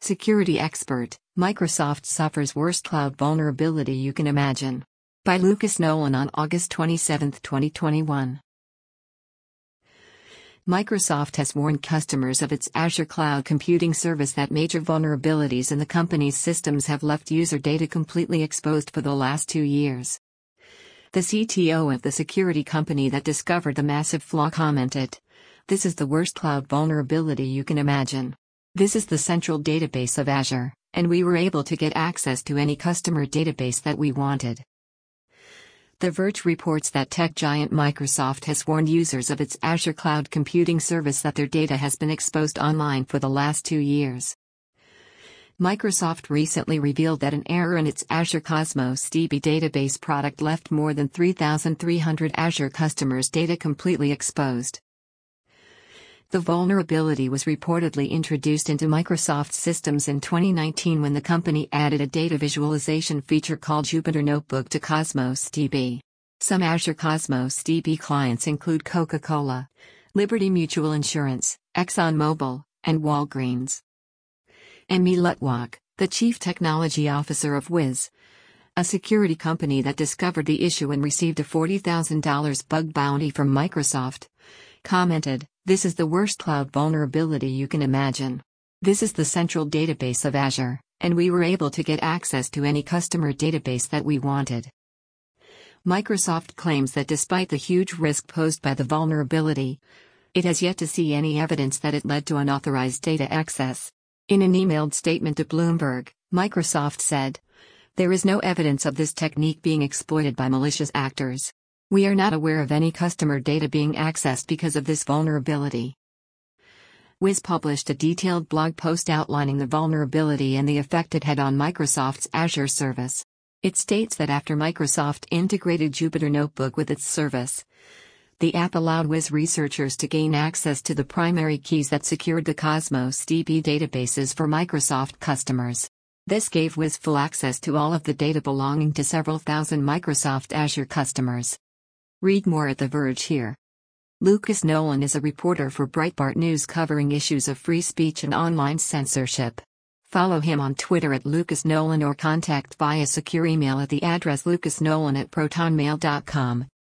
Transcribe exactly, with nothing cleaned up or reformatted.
Security expert, Microsoft suffers worst cloud vulnerability you can imagine. By Lucas Nolan on August twenty-seventh, twenty twenty-one. Microsoft has warned customers of its Azure Cloud Computing Service that major vulnerabilities in the company's systems have left user data completely exposed for the last two years. The C T O of the security company that discovered the massive flaw commented, "This is the worst cloud vulnerability you can imagine. This is the central database of Azure, and we were able to get access to any customer database that we wanted." The Verge reports that tech giant Microsoft has warned users of its Azure Cloud Computing Service that their data has been exposed online for the last two years. Microsoft recently revealed that an error in its Azure Cosmos D B database product left more than three thousand three hundred Azure customers' data completely exposed. The vulnerability was reportedly introduced into Microsoft's systems in twenty nineteen when the company added a data visualization feature called Jupyter Notebook to Cosmos D B. Some Azure Cosmos D B clients include Coca-Cola, Liberty Mutual Insurance, ExxonMobil, and Walgreens. Emi Lutwak, the chief technology officer of Wiz, a security company that discovered the issue and received a forty thousand dollars bug bounty from Microsoft, commented, "This is the worst cloud vulnerability you can imagine. This is the central database of Azure, and we were able to get access to any customer database that we wanted." Microsoft claims that despite the huge risk posed by the vulnerability, it has yet to see any evidence that it led to unauthorized data access. In an emailed statement to Bloomberg, Microsoft said, "There is no evidence of this technique being exploited by malicious actors. We are not aware of any customer data being accessed because of this vulnerability." Wiz published a detailed blog post outlining the vulnerability and the effect it had on Microsoft's Azure service. It states that after Microsoft integrated Jupyter Notebook with its service, the app allowed Wiz researchers to gain access to the primary keys that secured the Cosmos D B databases for Microsoft customers. This gave Wiz full access to all of the data belonging to several thousand Microsoft Azure customers. Read more at The Verge here. Lucas Nolan is a reporter for Breitbart News covering issues of free speech and online censorship. Follow him on Twitter at Lucas Nolan or contact via secure email at the address lucasnolan at protonmail dot com.